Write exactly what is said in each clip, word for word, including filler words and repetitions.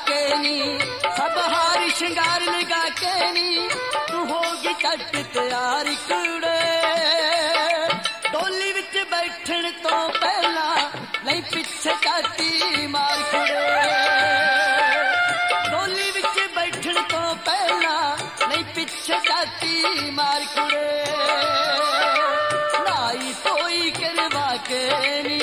के नी सब हार श्रृंगार लगा के नी तू होगी कट तैयार कुड़े डोली विच बैठन तो पहला नहीं पिछे चाटी मार कुड़े डोली विच बैठन तो पहला नहीं पिछे चाटी मार कुड़े नाई कोई करवा के नी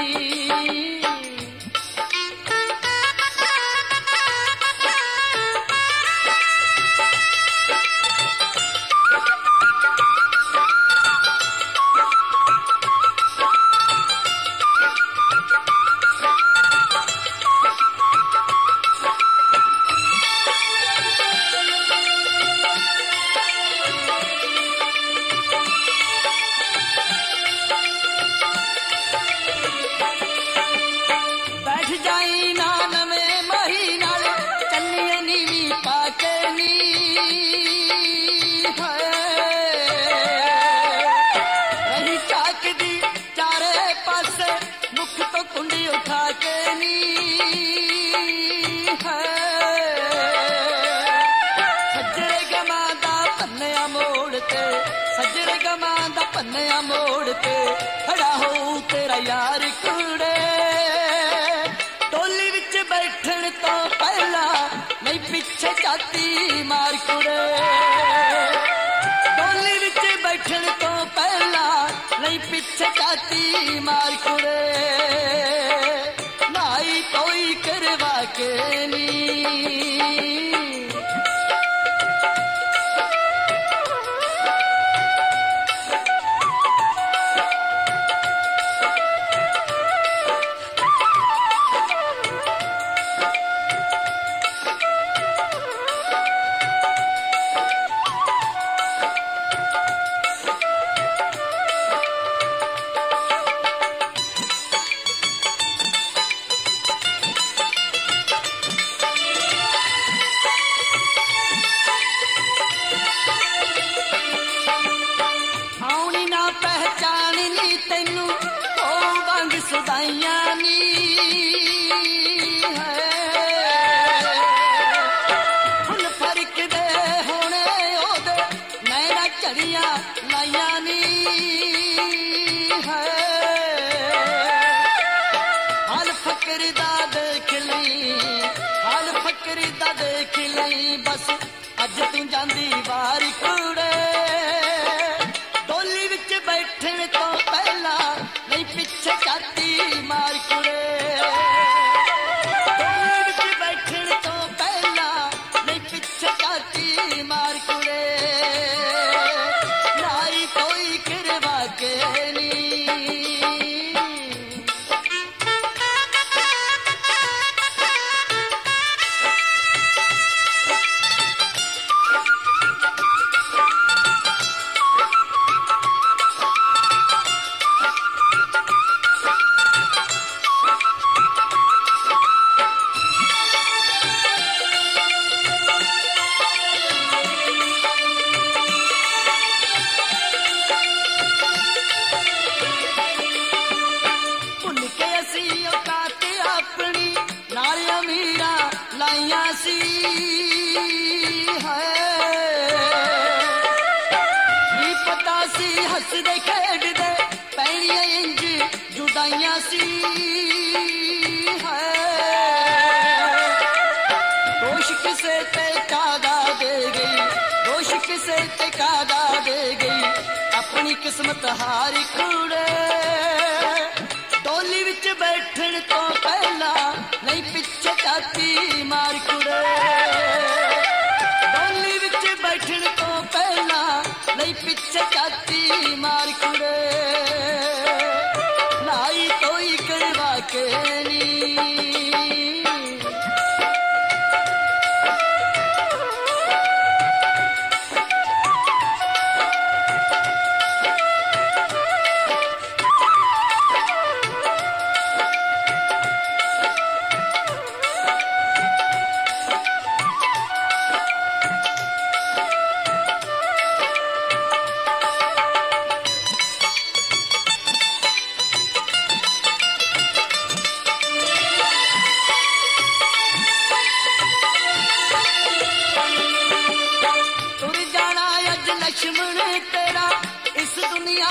पन्निया मोड़ पे खड़ा हो तेरा यार कुड़े टोली विच बैठन तो पहला नहीं पिछे चाटी मार कुड़े टोली विच बैठन तो पहला नहीं पिछे चाटी मार कुड़े नाई कोई करवा के नी देख लई बस अज तू जांदी वार कुड़े डोली विच बैठन तो पहला नहीं पिछे चाटी मार कुड़े डोली विच बैठन तो पहला नहीं पिछे चाटी मार कुड़े नाई कोई करवा के नी हसदे खेडदे पैरियां इंज जुदाइयां सी दोष किसे ते कादा दे गई दोष किसे ते कादा दे गई अपनी किस्मत हारी कुड़े डोली विच बैठन तो पहला नहीं पिछे चाटी मार कुड़े डोली विच बैठन तो पहला नहीं पिछे चाटी मार कुड़े नाई कोई करवा के नी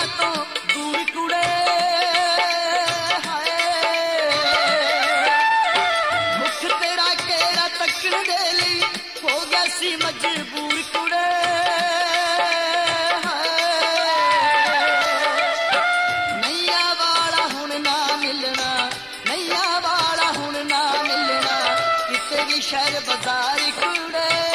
तो दूर कुड़े हाय मुख तेरा केरा तकन दे लई हो गया सी मजबूर कुड़े शहर बाजार कुड़े